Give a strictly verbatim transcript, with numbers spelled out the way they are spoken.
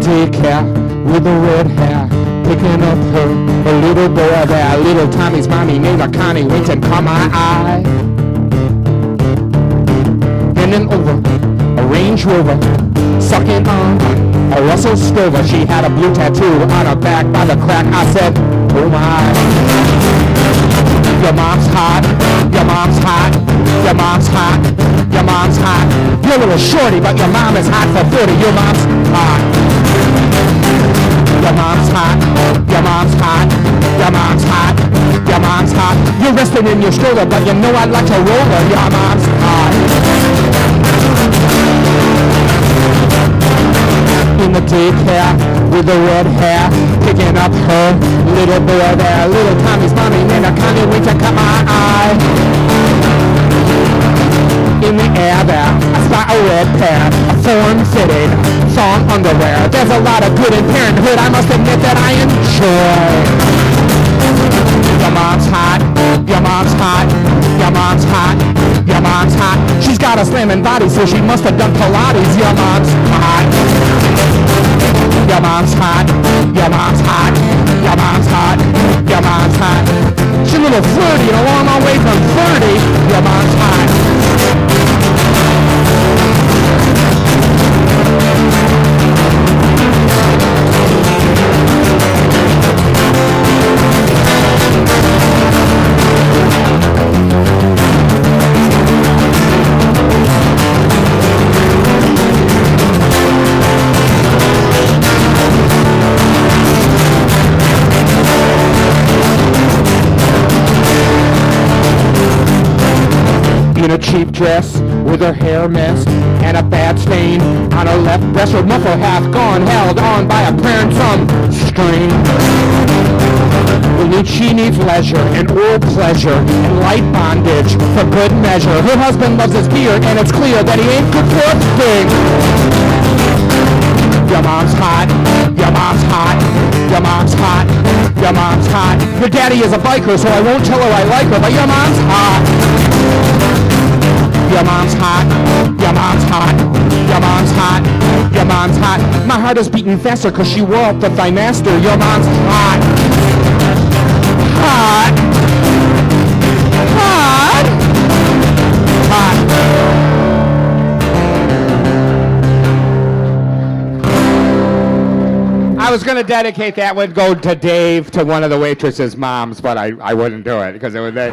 daycare with the red hair, picking up her, her little boy there. Little Tommy's mommy named her Connie winked and caught my eye. Bending over, a Range Rover, sucking on a Russell Stover. She had a blue tattoo on her back by the crack. I said, oh my. Your mom's hot, your mom's hot, your mom's hot, your mom's hot. You're a little shorty, but your mom is hot for forty. Your mom's hot. Your mom's hot, your mom's hot, your mom's hot, your mom's hot. You're resting in your stroller, but you know I'd like to roll her. Your mom's hot. In the daycare with the red hair, picking up her little boy there. Little Tommy's mommy named her Connie winked and caught my eye. In the air there, I spot a red pair of form-fitted thong underwear. There's a lot of good in parenthood, I must admit that I enjoy. Your mom's hot, your mom's hot, your mom's hot, your mom's hot. She's got a slamming body, so she must have done Pilates. Your mom's hot. Your mom's hot, your mom's hot, your mom's hot, your mom's hot. She's a little flirty and a long, long way from thirty. Your mom's hot. In a cheap dress with her hair messed and a bad stain on her left breast, her muffler half gone, held on by a prayer and some string. She needs leisure and oral pleasure and light bondage for good measure. Her husband loves his beard and it's clear that he ain't good for a thing. Your mom's hot, your mom's hot, your mom's hot, your mom's hot. Your daddy is a biker, so I won't tell her I like her, but your mom's hot. Your mom's hot, your mom's hot, your mom's hot, your mom's hot. My heart is beating faster cause she wore up the Thighmaster. Your mom's hot. Hot. Hot. Hot. I was going to dedicate that one, go to Dave, to one of the waitresses' moms, but I, I wouldn't do it because it would be...